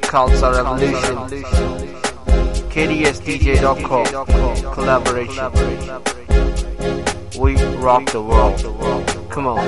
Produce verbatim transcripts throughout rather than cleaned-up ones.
Khalsa Revolution, K D S D J dot com, collaboration. We rock the world. Come on.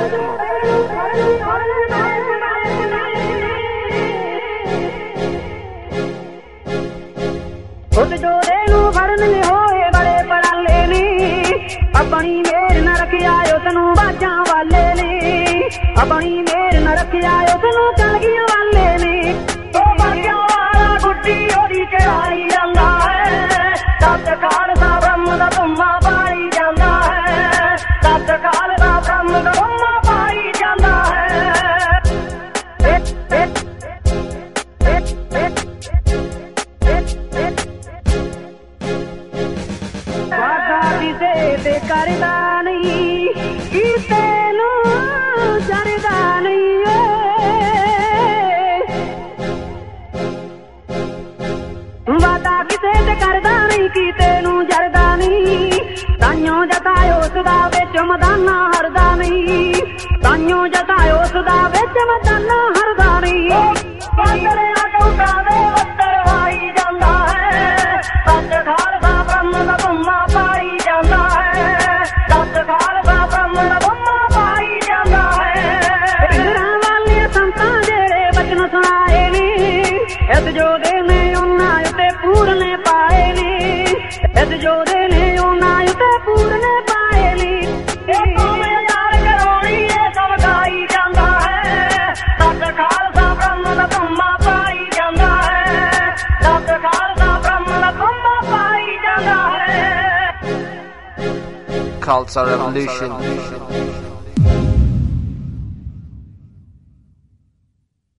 खुद जो देनू फड़न होए बड़े पड़ाले ने अपनी मेर न रख आयो तनू बाजा वाले ने अपनी मेर न रख आयो तनू कलगियां वाले ने तो बाजा वाला गुड्डी ओदी चढ़ाई जांदा है सत खालसा ब्रह्म दा धुम्मा पाई जांदा है सत खालसा ब्रह्म दा धुम्मा पाई जांदा है ते करदा नहीं कि तेनू जरदा नहीं वादा किसे ते करदा नहीं कि तेनू जरदा नहीं ताइयों जतायो सदा विच मदाना हरदा नहीं ताइयों जतायो सदा विच मदाना हरदा नहीं पागलियां टूटा दे वस्तर वाई जांदा है सच खालसा ब्रह्म दा धुम्मा पाई जांदा है इस जोदे ने उन्हां उते पूरने पाए ने इस जोदे ने उन्हां उते पूरने पाए ने यार करोड़ी ये सब गाई जांदा है सत खालसा ब्रह्म दा धुम्मा पाई जांदा है सत खालसा ब्रह्म दा धुम्मा पाई जांदा है Khalsa Revolution,